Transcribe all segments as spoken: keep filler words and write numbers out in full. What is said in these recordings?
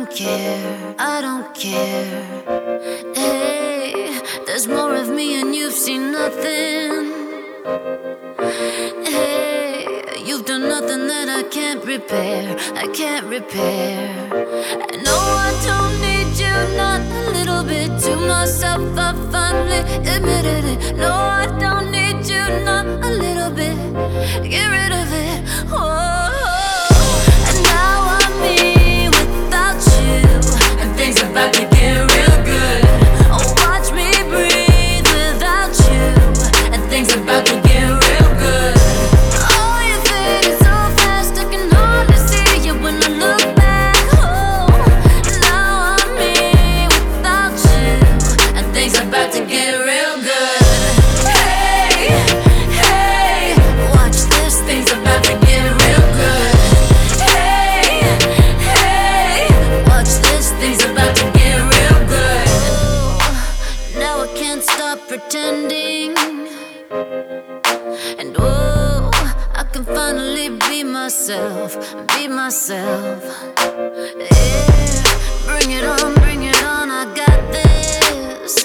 don't care, I don't care. Hey, there's more of me and you've seen nothing. Hey, you've done nothing that I can't repair, I can't repair. And no, I don't need you, not a little bit. To myself, I finally admitted it. No, I don't need you, not a little bit. Get rid of it. Whoa. And now I'm me without you, and things about to get real good. Oh, watch me breathe without you, and things about to get real good. Oh, you faded so fast, I can hardly see you when I look back. Oh, now I'm me without you, and things about to get real good. Hey, hey, watch this, things about to get real good. Hey, hey, watch this, things about to get real good. Oh, now I can't stop pretending. And oh, I can finally be myself, be myself. Yeah, bring it on, bring it on, I got this.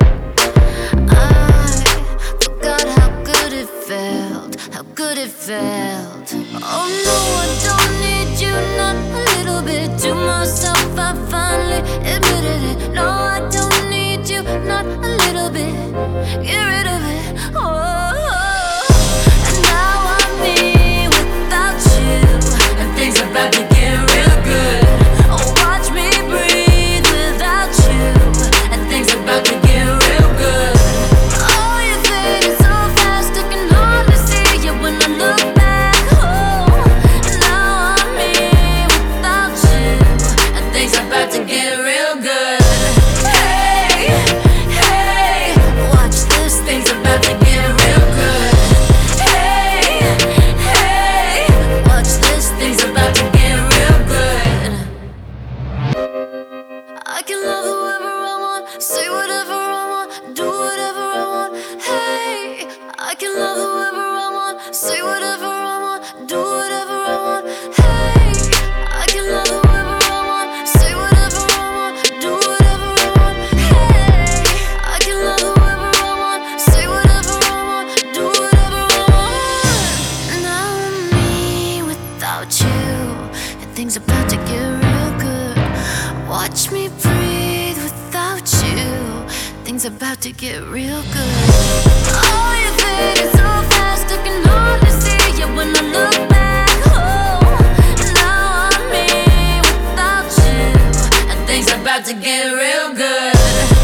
I forgot how good it felt, how good it felt. Oh no, I don't need you, not a little bit. To myself, I finally admitted it. No, I don't need you, not a little bit. Get rid of it. Oh, and now I'm me without you, and things about to get real good. Oh, watch me breathe without you, and things about to get real good. Oh, you faded so fast, I can hardly see you when I look back. Oh, now I'm me without you, and things about to get real good. Hey, hey, watch this, things about to get real good. Hey, hey, watch this, things about to get real good. I can love whoever I want, say whatever I want, do whatever I want. Hey, I can love whoever I want, say whatever I want, do whatever I want. Hey, I can love whoever I want, say whatever I want, do whatever I want. Hey, I can love whoever I want, say whatever I want, do whatever I want. Now I'm me without you, and things about to get real good. Watch me breathe without you, things about to get real good. Oh, you faded so fast, I can hardly see you when I look back. Oh, now I'm me without you, and things about to get real good.